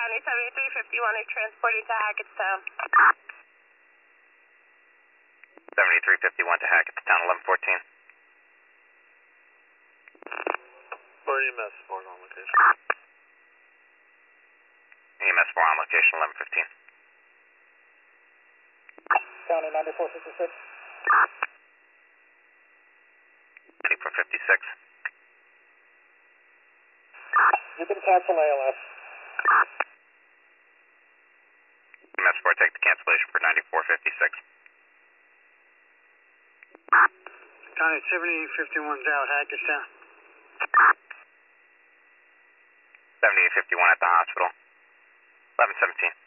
County 7351 is transported to Hackettstown. 7351 to Hackettstown, 1114. For EMS support on location. EMS 4 on location, 1115. County 9456. 9456. You can cancel ALS. EMS 4, take the cancellation for 9456. County 7851's out, Hackettstown. 7851 at the hospital, 1117.